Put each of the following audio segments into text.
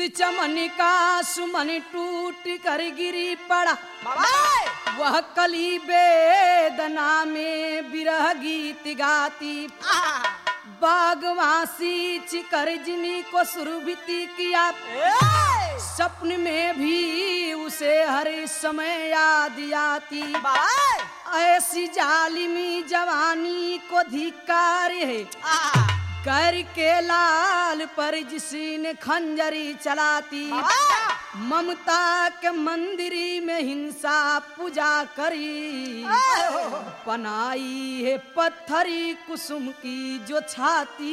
चमन का सुमन टूट कर गिरी पड़ा वह कली बेदना में बिरह गीत गाती बागवासी चिकर जिनी को सुरभिती किया सपन में भी उसे हर समय याद आती ऐसी जालिमी जवानी को धिक्कार है करके लाल पर जिसने खंजरी चलाती ममता के मंदिरी में हिंसा पूजा करी बनाई है पत्थरी कुसुम की जो छाती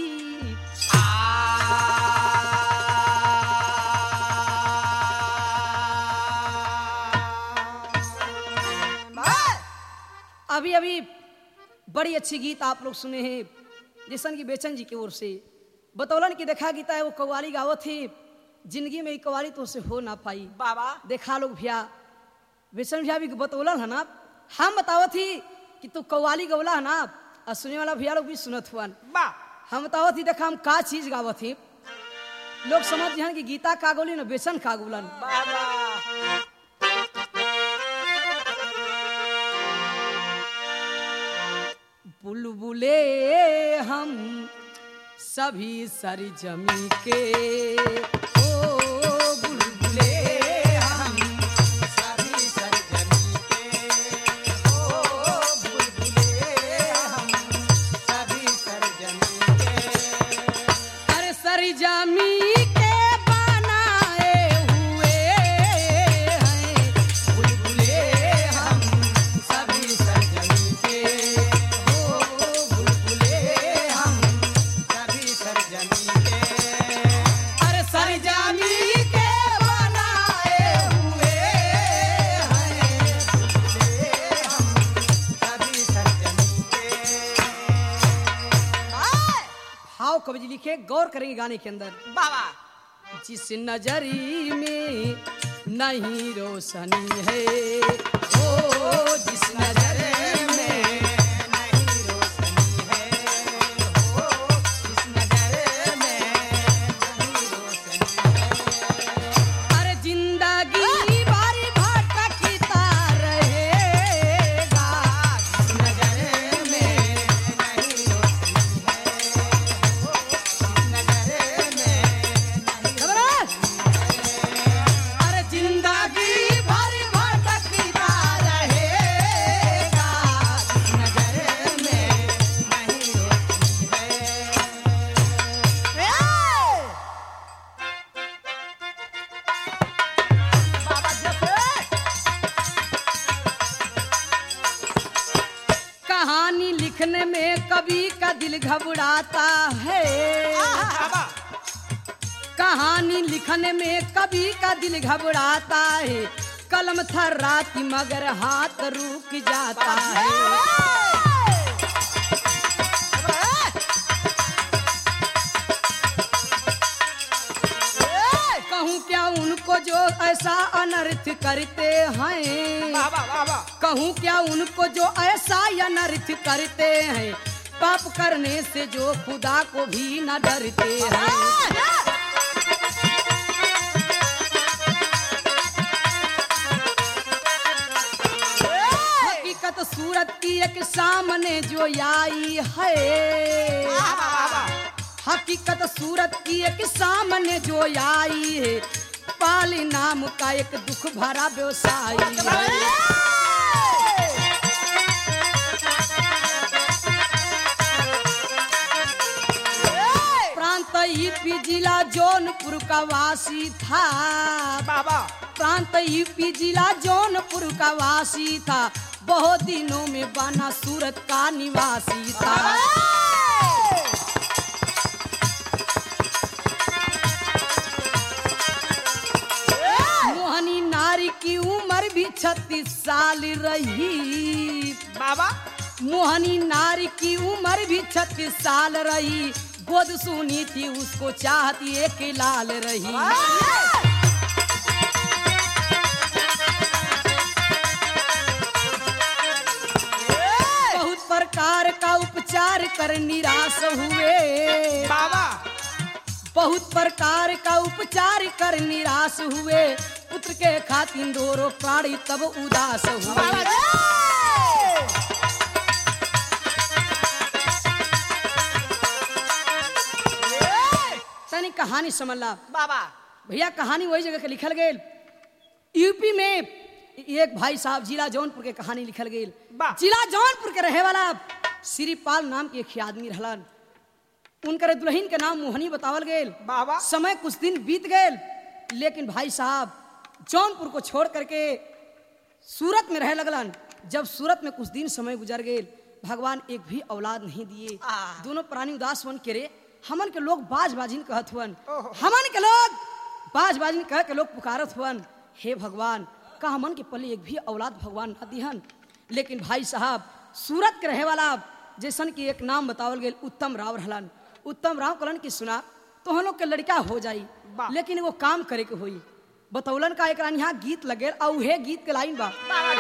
अभी अभी बड़ी अच्छी गीत आप लोग सुने हैं जैसन की बेचन जी की ओर से बतौलन की देखा गीता है वो कव्वाली गावत थी जिंदगी में कव्वाली तो उसे हो ना पाई बाबा देखा लोग भैया बेचन भैया भी बतौलन है ना हम बतावत थी कि तू कव्वाली गवला है ना और सुने वाला भैया लोग भी सुनत हुआ हम बतावत थी देखा हम का चीज गावत थी लोग समझ हैं कि गीता का गोली ना बेचन का गोलन बुलबुले हम सभी सरजमी के ओ बुलबुले हम सभी सरजमी के ओ बुलबुले हम सभी सरजमी के अरे सरजमी के बनाए हुए हैं बुलबुले हम सभी सरजमी के कवि जी लिखे गौर करेंगे गाने के अंदर बाबा जिस नजरी में नहीं रोशनी है ओ जिस नजरी में नहीं रोशनी है ओ जिस नजरी में नहीं रोशनी है अरे जिंदगी बारी भटकता रहेगा जिस नजरी में नहीं रोशनी अरे जिंदगी भर भटकता रहेगा नजर में नहीं रोशनी है बाबा जैसे कहानी लिखने में कवि का दिल घबराता है बाबा कहानी लिखने में कवि का दिल घबराता है कलम थर्राती मगर हाथ रुक जाता है कहूँ क्या उनको जो ऐसा अनर्थ करते हैं बाबा बाबा कहूँ क्या उनको जो ऐसा अनर्थ करते हैं पाप करने से जो खुदा को भी न डरते हैं हकीकत सूरत की एक सामने जो आई है हकीकत सूरत की एक सामने जो आई है पाली नाम का एक दुख भरा व्यवसायी है प्रांत यूपी जिला जौनपुर का वासी था बाबा प्रांत यूपी जिला जौनपुर का वासी था बहुत दिनों में बना सूरत का निवासी था मोहनी नारी की उम्र भी 36 साल रही बाबा मोहनी नारी की उम्र भी 36 साल रही गोद सुनी थी उसको चाहती एक लाल रही बहुत प्रकार का उपचार कर निराश हुए बाबा बहुत प्रकार का उपचार कर निराश हुए, पुत्र के खातिर दोनों प्राणी तब उदास हुए। तनी कहानी समझ ला बाबा भैया। कहानी वही जगह के लिखल गई, यूपी में एक भाई साहब जिला जौनपुर के कहानी लिखल गई। जिला जौनपुर के रहे वाला श्रीपाल नाम के एक आदमी रहलन। उनकर दुल्हन के नाम मोहनी बतावल गए। बाबा समय कुछ दिन बीत गए, लेकिन भाई साहब जौनपुर को छोड़ करके सूरत में रह लगलन। जब सूरत में कुछ दिन समय गुजर गए, भगवान एक भी औलाद नहीं दिए। दोनों प्राणी उदास वन के रे हमन के लोग बाज बाजिन कहत हुअन, हमन के लोग बाज बाजिन कह के लोग पुकारत हुअन, हे भगवान का हमन के पल्ले एक भी औलाद भगवान ना दिहन। लेकिन भाई साहब सूरत के रहे वाला जैसन की एक नाम बतावल गए उत्तम राव रहलन। उत्तम राव कहलन की सुना तो हम लोग के लड़का हो जाई, लेकिन वो काम करे के होई। बतौलन का एक यहाँ गीत लगे और उहे गीत के लाइन बा।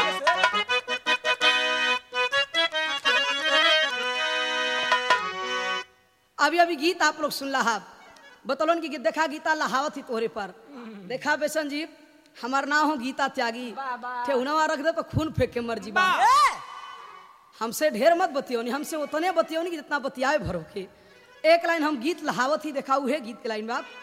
अभी अभी गीत आप लोग सुन रहा। बतौलन की देखा गीता लहावत ही तोहरे पर। देखा बेसन जी हमार नाम हो गीता त्यागी, ठेहुनवा रख दे तो खून फेंक के मर जी। हमसे ढेर मत बतियो, हमसे उतने बतियो कि जितना बतियाए भरो के। एक लाइन हम गीत लहावत ही देखा उहे गीत के लाइन बाप।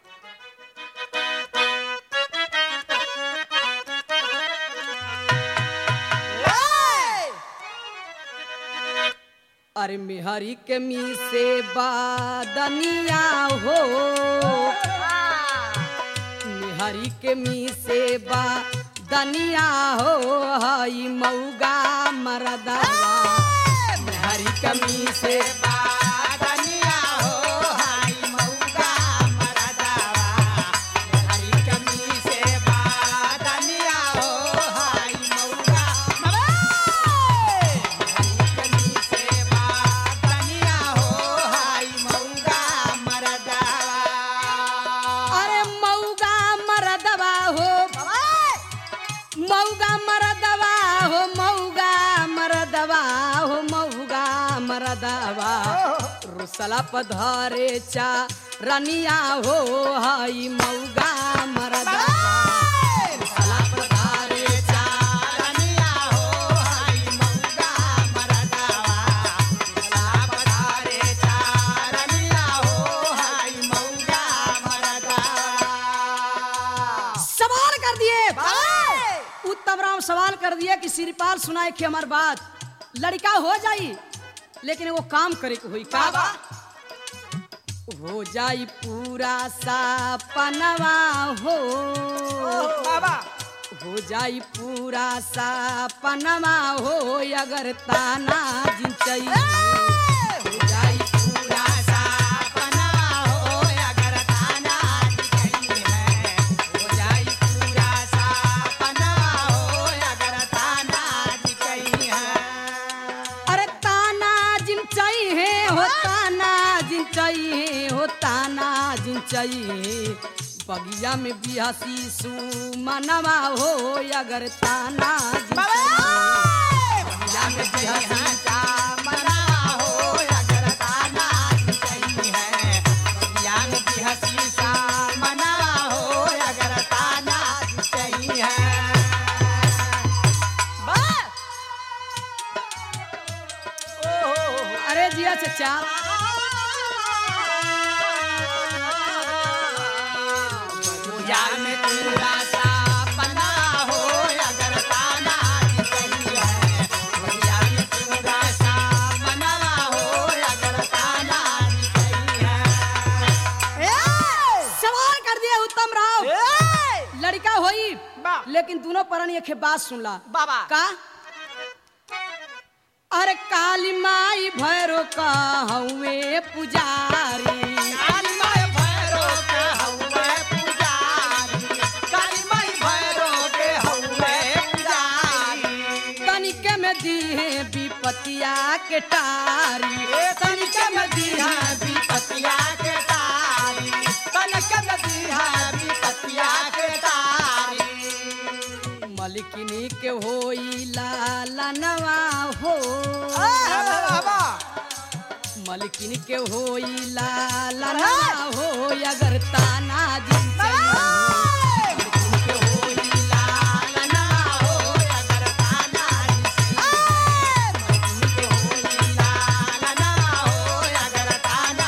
अरे मेहरी के मी से बादनिया हो, मेहरी के मी से बादनिया हो, हई मऊगा मरदा मेहरी के मी से बादनिया हो, हई मऊगा मरदा मेहरी के मी से बादनिया हो, हई मऊगा रुसला पधारे चा रनिया हो, हई मऊगा मरदा रुसला पधारे चा रनिया हो, हई मऊगा मरदा रुसला पधारे चा रनिया हो, हई मऊगा मरदा। सवाल कर दिए उत्तम राम, सवाल कर दिए कि श्रीपाल सुनाए कि हमार बात लड़का हो जाई, लेकिन वो काम करे के होई। का हो जाई पूरा सपनवा हो, बाबा हो जाई पूरा सपनवा हो, अगर ताना जिंचई हो जाई पूरा सपनवा हो, अगर ताना जिंचई है हो जाई पूरा सपनवा हो, अगर ताना जिंचई है। अरे ताना जिंचई है हो, ताना जिंचई है हो, ताना जिंचई है बगिया में बिहासी सुमनवा हो, अगर ताना जिंचई बगिया में बिहासी सुमनवा हो, अगर ताना जिंचई है बगिया में बिहासी सुमनवा हो, अगर ताना जिंचई है। अरे जिया चचा में पूरा सपना हो, अगर ताना जिंचई है बगिया में पूरा सपना हो, अगर ताना जिंचई है। सवाल कर दिया उत्तम राव, लड़का होई लेकिन दोनों परन एक बात सुन ला बाबा का। अरे काली माई भैरो का हउए पुजारी, काली माई भैरो के हउए पुजारी, काली माई भैरो के हउए पुजारी। तनिके में दी है विपतिया के टारी, तनिके में दी है विपतिया के तारी, तनिके में दी है विपतिया के तारी। मलिकिनी के होई लालनवा हो, मलकिन के होई लाला ना हो अगर ताना जी मलकिन के होई लाल ना हो अगर ताना मलकिन के होई लाल ना हो अगर ताना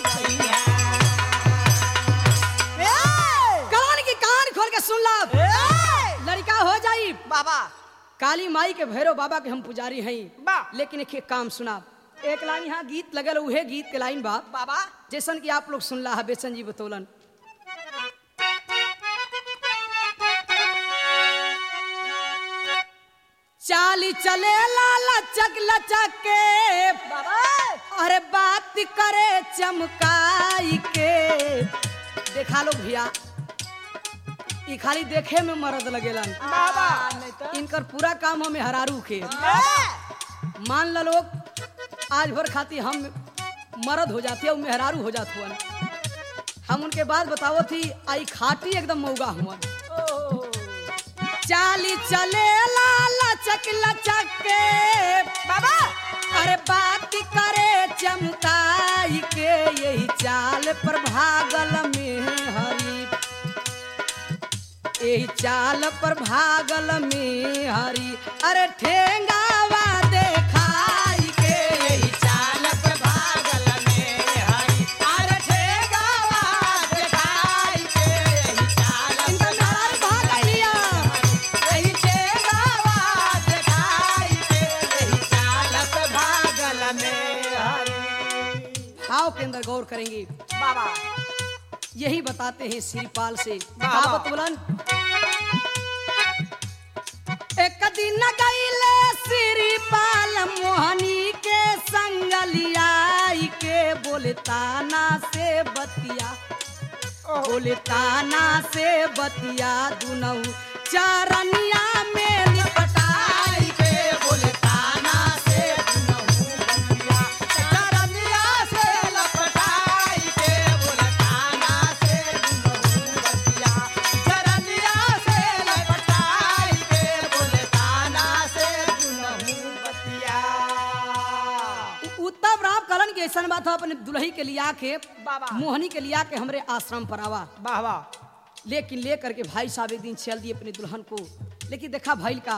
कान की कान खोल के सुन ला लड़का हो जाई बाबा काली माई के भैरव बाबा के हम पुजारी हैं वाह। लेकिन एक काम सुना एक लाइन यहाँ गीत लगल उहे गीत के लाइन बा बाबा जैसन कि आप लोग सुन ला है बेचन जी बतौलन चाली चले ला लचक लचक के बाबा अरे बात करे चमकाई के देखा लो भैया ई खाली देखे में मर्द लगेलन बाबा इनकर पूरा काम हमें हरारू के मान ला लोग आज भर खाती हम मर्द हो जाते हैं मेहरारू हो जाते हुआ हम उनके बाद बताओ थी आई खाटी एकदम मौगा हुआ चाली चले ला लचक लचक के बाबा अरे बात करे चमकाई के यही चाल पर भागल में हरी यही चाल पर भागल में हरी अरे ठेंगावा देखाई के यही चाल पर भागल में हरी अरे ठेगावा देखाई के यही चाल इनका नार भाग लिया यही ठेगावा देखाई के यही चाल पर भागल में हरी भाव के अंदर गौर करेंगे बाबा यही बताते हैं श्रीपाल से वाह, वाह। बोलन एक दिन गईले श्रीपाल मोहनी के संग लियाई के बोले ताना से बतिया बोले ताना से बतिया दुनऊ चारनिया में लिपटाई के बोले ताना से दुनऊ बतिया चरनिया से लपटाई के बोलताना से दुनू बतिया चरनिया से लपटाई के बोलताना से दुनू बतिया उत्तम राम कलन के ऐसा बात हो अपने दुल्ही के लिया के बाबा। मोहनी के लिया के हमरे आश्रम पर आवा वाह वाह लेकिन ले करके भाई साहब एक दिन चल दिए अपने दुल्हन को लेकिन देखा भाई का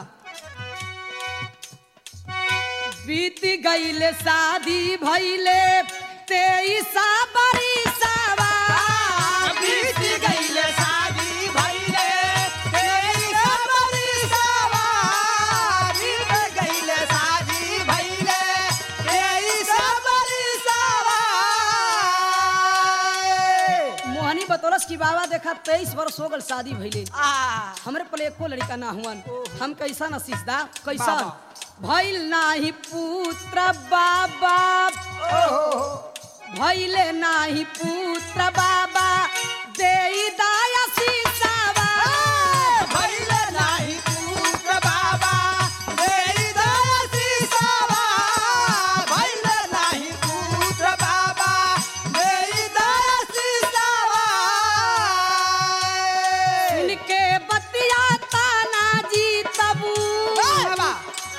बीत गईले शादी भइले 23 बरिसवा बीत गईले शादी भइले 23 बरिसवा बीत गईले शादी भइले 23 बरिसवा मोहनी बतौलस की बाबा देखा 23 वर्ष हो गल शादी भइले आ हमरे पले एको लड़का ना हुअन हम कैसा नसीसदा कैसा बाबा। भइल नाही पुत्र बाबा भइले नाही पुत्र बाबा देई दाया सीसावा भइले नाही पुत्र बाबा देई दासी सावा भइले नाही पुत्र बाबा देई दासी सावा सुन के बतिया ताना जी तबू बाबा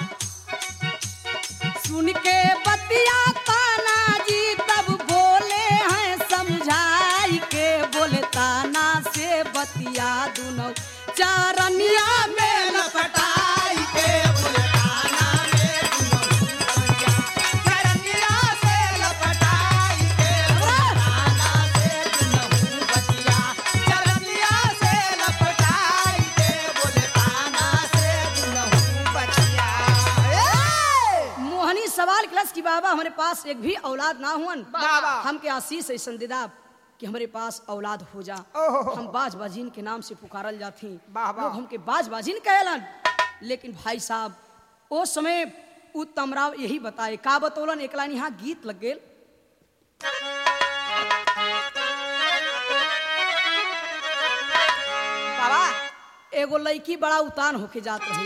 सुन के बतिया ताना जी तब बोले हैं समझाई के बोले ताना से बतिया दुनो चारनिया में लपटाई के बोलताना में दुनू बतिया चरनिया से लपटाई के बोलताना से दुनू बतिया चरनिया से लपटाई के बोलताना से दुनू बतिया मोहनी सवाल क्लास की बाबा हमारे पास एक भी औलाद ना हुअन बाबा। हमके आशीष ऐसन दिदा कि हमारे पास औलाद हो जा ओहो। हम बाज बाजीन के नाम से पुकारल जाती वाह, वाह। लोग हमके बाज बाजीन कहलन लेकिन भाई साहब ओ समय उत्तम राव यही बताए का बतौलन एक लाइन यहाँ गीत लग गेल बाबा एगो लड़की बड़ा उतान होके जात रही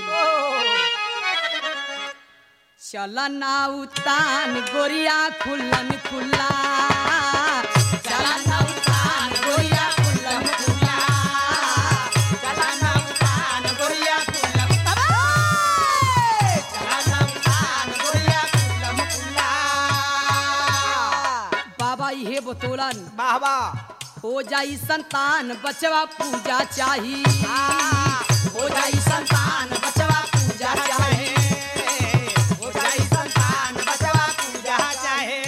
चला ना उतान गोरिया खुल्लन खुल्ला चला ना उतान गोरिया खुल्लन खुल्ला चलाना उतान गोरिया कुलम चलाना उतान गोरिया कुलम कुला बतौलन वाह वाह हो जाई संतान बचवा पूजा चाही हो जाई संतान बचवा पूजा चाहे हो जाई संतान बचवा पूजा चाहे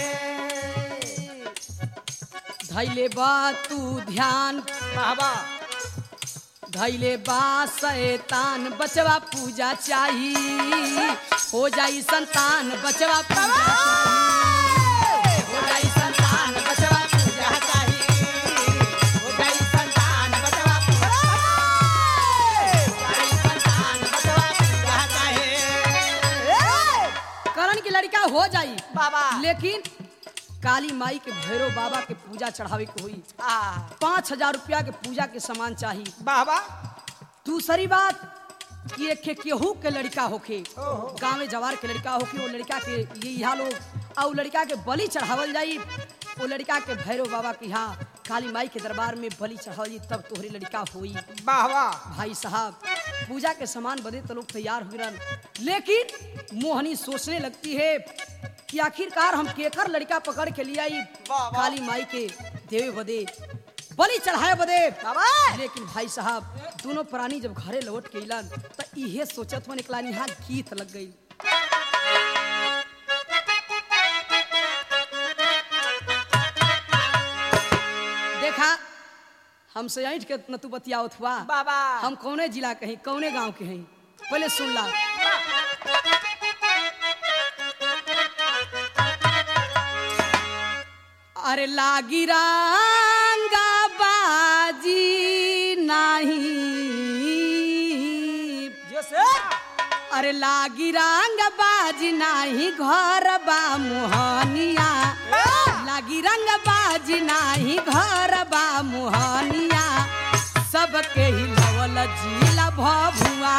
धैले बा तू ध्यान वाह वाह धैले बा शैतान बचवा पूजा चाही हो जाई संतान बचवा पूजा चाही हो जाई संतान बचवा पूजा चाहे हो जाई संतान बचवा पूजा चाहे हो जाई संतान बचवा पूजा चाहे करण की लड़का हो जाई बाबा लेकिन काली माई के भैरव बाबा के पूजा चढ़ावे के हुई 5,000 रुपया के पूजा के सामान चाहिए। वाह वाह दूसरी बात कि एक केहू के लड़का होके गाँव जवार के लड़का होके वो लड़का के ये यहाँ लोग और लड़का के बलि चढ़ावल जाई वो लड़का के भैरव बाबा के यहाँ काली माई के दरबार में बलि चढ़ावल जाई तब तोहरी लड़का होई। वाह वाह भाई साहब पूजा के सामान बदे तो लोग तैयार हो गए लेकिन मोहनी सोचने लगती है कि आखिरकार हम केकर लड़का पकड़ के लिए आई काली माई के देवे बदे बलि चढ़ाए बदे। लेकिन भाई साहब दोनों प्राणी जब घरे लौट के अलन तो इहे सोचत हो निकला यहाँ गीत लग गई। देखा हमसे ऐठ के न तू बतियावत हुआ बाबा हम कौने जिला के हैं कौने गांव के हैं पहले सुन ला। अरे लागी रंगा बाजी नहीं अरे लागी रंग बाजी नहीं घर बा मोहनिया लागी रंग बाजी नहीं घर बा मोहनिया सबके ही लवल जिला भभुआ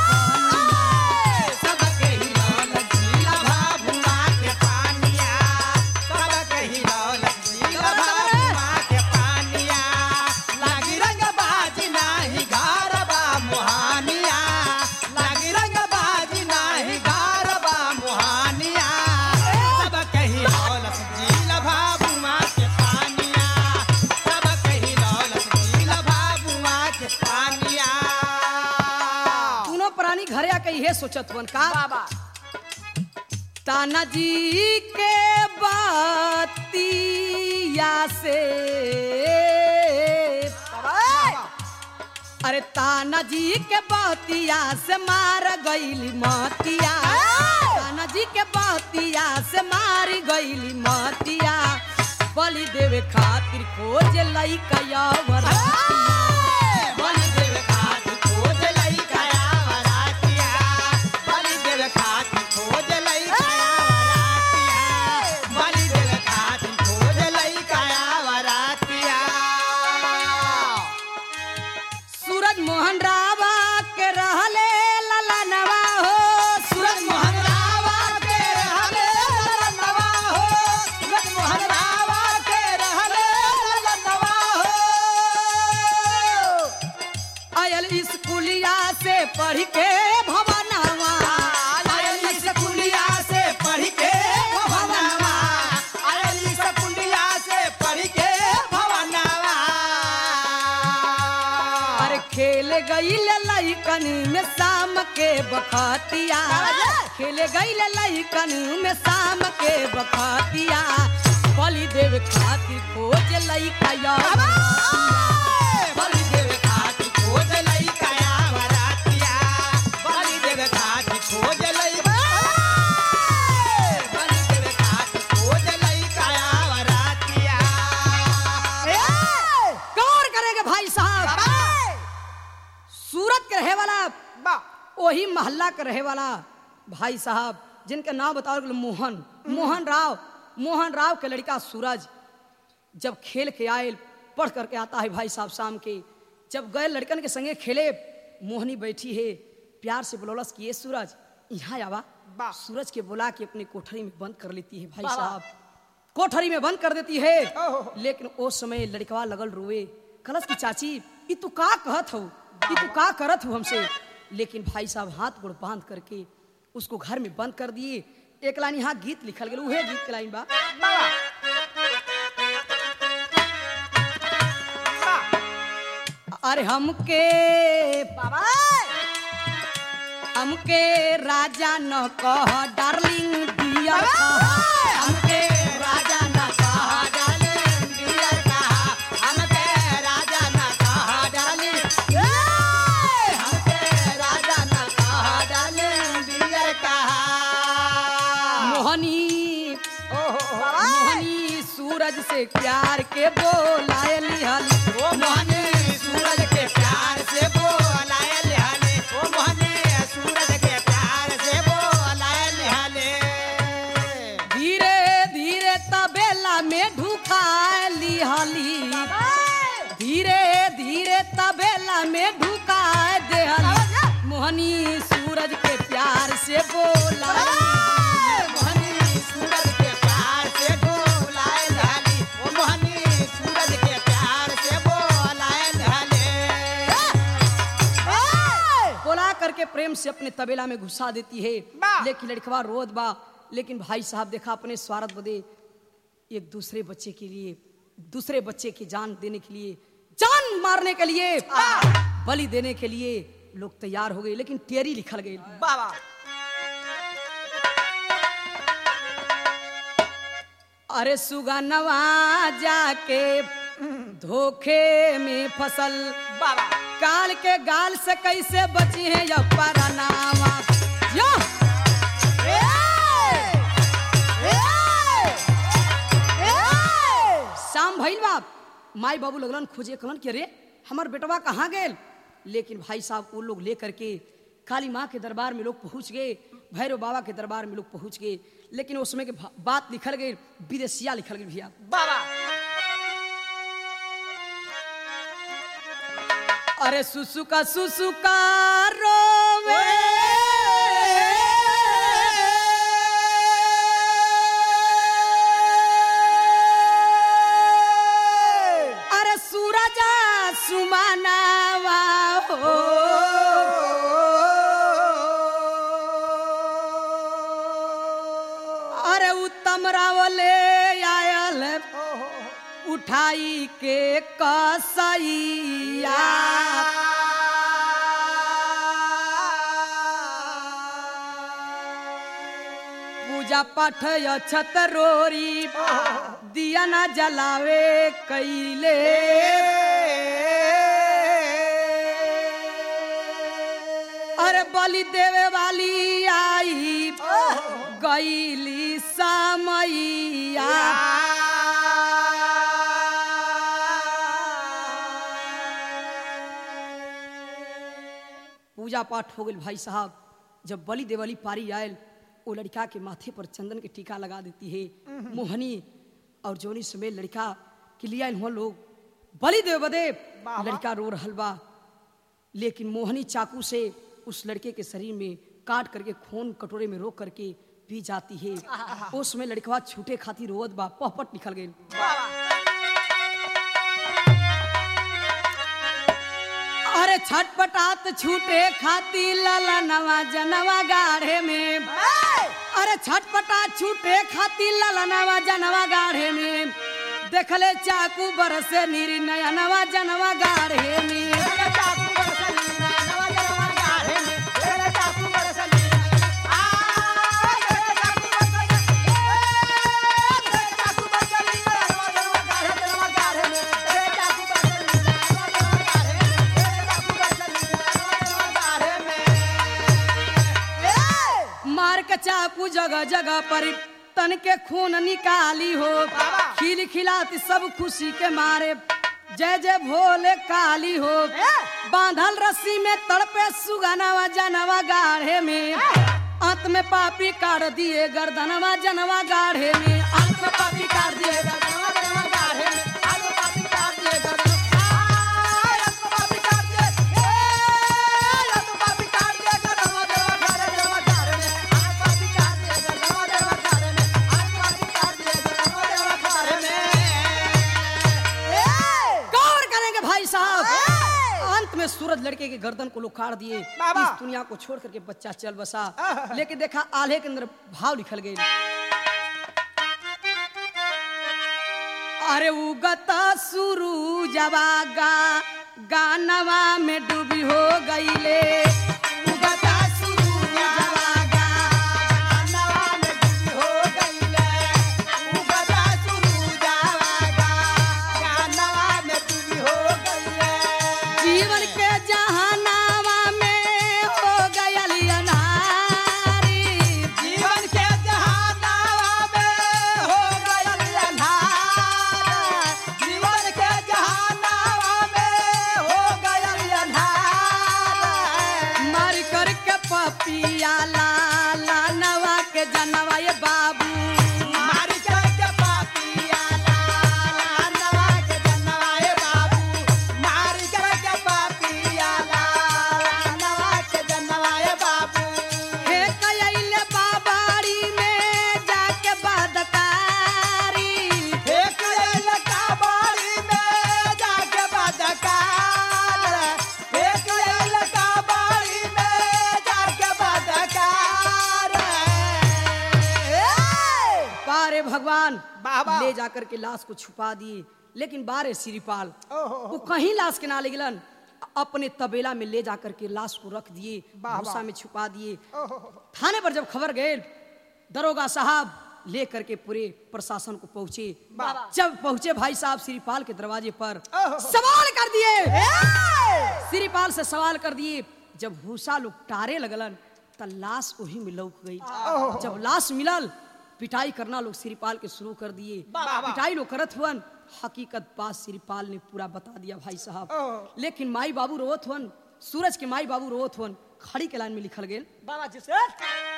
सबके हिलौल जिला भभुआ के पानिया सबके हिलौल जिला भभुआ के पानिया लागी रंग बाजी नाही घरबा मोहानिया लागी रंग बाजी नाही घरबा मोहानिया सबके हिलौल जिला भभुआ के पानिया सबके हिलौल जिला भभुआ के पानिया दोनों प्राणी घरे आके ये सोचत हुन का बाबा ताना जी के बतिया से अरे ताना जी के बतिया से मार गईली मतिया ताना जी के बतिया से मार गईली मतिया बलि देवे खातिर खोज लइका यावर बलि देव खातिर खोज लइका आवरातिया बलि देव खातिर खोज लइका आवरातिया बलि देव खातिर खोज लइका आवरातिया सूरज मोहन रावा के रहले ललनवा हो सूरज मोहन रावा के रहले ललनवा हो सूरज मोहन रावा के रहले ललनवा हो आयल स्कूलिया से पढ़ के भवनवा आयल स्कूलिया से पढ़ के भवनवा आयल स्कूलिया से पढ़ के भवनवा अरे खेल गईल लइकन में शाम के बखतिया खेल गईल लइकन में शाम के बखतिया बलि देव खातिर खोज लइका यावर बलि देव खातिर खोज लइका आवरातिया बलि देव खातिर खोज लइका बलि देव खातिर खोज लइका आवरातिया गौर करेंगे भाई साहब सूरत के रहे वाला वही मोहल्ला के रहे वाला भाई साहब जिनके नाम बताओ मोहन मोहन राव के लड़का सूरज जब खेल के आए पढ़ करके आता है भाई साहब शाम के जब गए लड़कन के संगे खेले मोहनी बैठी है प्यार से बोलौलस कि ये सूरज यहाँ आवा सूरज के बुला के अपनी कोठरी में बंद कर लेती है भाई साहब कोठरी में बंद कर देती है लेकिन उस समय लड़कवा लगल रोए कलश की चाची ये तू का कहत हो ये तू का करत हो हमसे लेकिन भाई साहब हाथ गोड़ बांध करके उसको घर में बंद कर दिए। एक लाइन यहाँ गीत लिखल गया उहे गीत के लाइन बा अरे हमके बाबा हमके राजा न कह डार्लिंग डियर कह हमके राजा न कहा डार्लिंग डियर कहा हमके राजा न कहा डार्लिंग हमके राजा न कहा डार्लिंग डियर कहा मोहनी मोहनी सूरज से प्यार के बोलाए लिहल ओ मोहनी सूरज के प्यार से बोलाए लिहाले ओ मोहनी सूरज के प्यार से बोलाए लिहाले धीरे धीरे तबेला में ढुकाए लिहली धीरे धीरे तबेला में ढुकाए देहली मोहनी सूरज के प्यार से बोलाए मोहनी सूरज के प्यार से बोलाए लिहाली ओ मोहनी सूरज के प्यार से बोलाए लिहाले बोला करके प्रेम से अपने तबेला में घुसा देती है वाह। लेकिन लड़कवा रोद बा लेकिन भाई साहब देखा अपने स्वार्थ बदे एक दूसरे बच्चे के लिए दूसरे बच्चे की जान देने के लिए जान मारने के लिए बलि देने के लिए लोग तैयार हो गए लेकिन टेरी लिखल गई बाबा अरे सुगनवा जाके धोखे में फसल बाबा काल के गाल से कैसे बची है या परनावा या शाम भइल बाप माई बाबू लगलन खोजे कलन के रे हमार बेटवा कहाँ गेल लेकिन भाई साहब वो लोग लेकर के काली माँ के दरबार में लोग पहुंच गए भैरव बाबा के दरबार में लोग पहुंच गए लेकिन उसमें के बात लिखल गई विदेशिया लिखल गई भैया बाबा अरे सुसुका रोवे अरे सूरजा सुमनावा हो अरे उत्तम रावले आयल उठाई के कसैया पूजा पाठ अछत रोरी दिया न जलावे कैले अरे बलि देवे वाली आई गईली समैया पूजा पाठ हो गई भाई साहब जब बलि देवली पारी आयल वो लड़का के माथे पर चंदन के टीका लगा देती है मोहनी और जोनी समेत लड़का के लिए आयल हुआ लोग बलि देव बदे लड़का रो रहल बा लेकिन मोहनी चाकू से उस लड़के के शरीर में काट करके खून कटोरे में रोक करके पी जाती है उसमें लड़का छूटे खातिर रोवत बा पहपट निकल गई अरे छटपटात छूटे खाती लाला नवा जनवा गाढ़े में अरे छटपटा छूटे खाती लाला नवा जनवा गाढ़े में देखले चाकू बरसे नीरी नया नवा जनवा गाढ़े में मार के चाकू जगह जगह पर तन के खून निकाली हो खिल खिलाती सब खुशी के मारे जय जय भोले काली हो बांधल रस्सी में तड़पे सुगनवा जनवा गाढ़े में अंत में पापी काट दिए गर्दनवा जनवा गाढ़े में अंत में पापी काट दिए गर्दनवा जनवा गाढ़े में अंत में पापी काट दिए गर्दनवा सूरज लड़के के गर्दन को उखाड़ दिए इस दुनिया को छोड़ करके बच्चा चल बसा लेकिन देखा आल्हे के अंदर भाव लिखल गए अरे उगता सूरजवा गानवा में डूबी हो गईले उगता सूरजवा गानवा में डूबी हो गईले उगता सूरजवा गानवा में डूबी हो गईले जीवन के जहानावा में हो गयल अनारी जीवन के जहानावा में हो गयल अंधार जीवन के जहानावा में हो गयल अंधार मार करके पपिया लाला नवा के जनवा ये बाबू मारी के पापिया लाला नवा के जनवाए बाबू मारी के पापिया लाला नवा के जनवाए बाबू हे कयले बाबारी में जाके बदकारी हे कयल का बाड़ी में जाके बदकार हे कयल का बाड़ी में जाके बदकार पारे भगवान बाबा। ले जाकर के लाश को छुपा दिए लेकिन बारे श्रीपाल ओहो। वो कहीं लाश के ना ले गिलन अपने तबेला में ले जाकर के लाश को रख दिए बाबा। भूसा में छुपा दिए ओहो। थाने पर जब खबर गए दरोगा साहब ले करके पूरे प्रशासन को पहुंचे बाबा। जब पहुंचे भाई साहब श्रीपाल के दरवाजे पर ओहो। सवाल कर दिए श्रीपाल से सवाल कर दिए जब भूसा लोग टारे लगलन त लाश वही में लौक गई जब लाश मिलल पिटाई करना लोग श्रीपाल के शुरू कर दिए बाबा। पिटाई लोग करत हुअन हकीकत बात श्रीपाल ने पूरा बता दिया भाई साहब लेकिन माई बाबू रोवत हुअन सूरज के माई बाबू रोवत हुअन खड़ी के लाइन में लिखल गेल बाबा जी से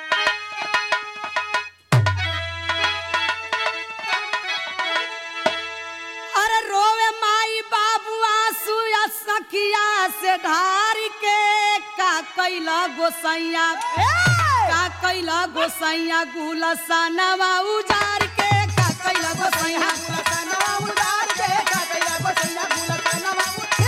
अरे रोवे माई बाबू आंसू या सखिया से ढार के का कैला गोसैया का कैला गोसैया गुलसनवा उजार के का कैला गोसैया गुलसनवा उजार के का कैला गोसैया गुलसनवा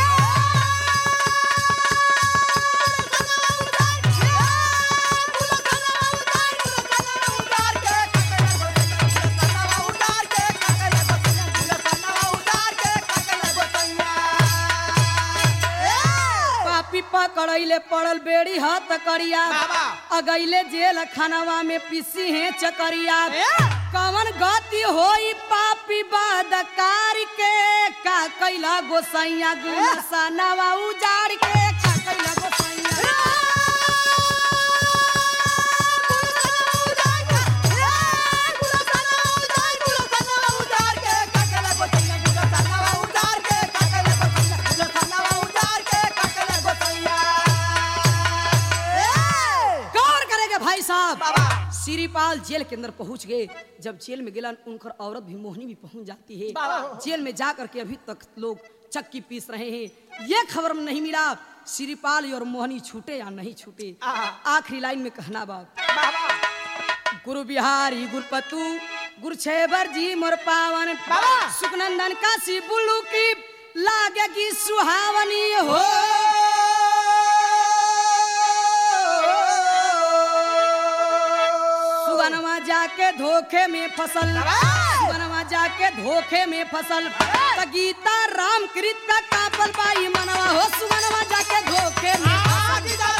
पापी पकड़ैले पड़ल बेड़ी हाथ करिया बाबा। अगैले जेल खानवा में पीसी है चकरिया कवन गति होई पापी बदकार के का कैला गोसैया गुलसनवा उजाड़ के का कैला गोसैया गौर करेंगे भाई साहब बाबा। श्रीपाल जेल के अंदर पहुंच गए जब जेल में गिलन उनकर औरत भी मोहनी भी पहुंच जाती है बाबा। जेल में जाकर के अभी तक लोग चक्की पीस रहे हैं ये खबर नहीं मिला श्रीपाल और मोहनी छूटे या नहीं छूटे आखिरी लाइन में कहना बात गुरु बिहारी गुरपतु गुरुछेबर जी मोर पावन बाबा। सुखनंदन काशी बुल्लू की लागेगी सुहावनी हो सुगनवा जाके धोखे में फसल सुगनवा जाके धोखे में फसल त गीता राम कृत का कापल बाई मनवा हो सुगनवा जाके धोखे में फसल।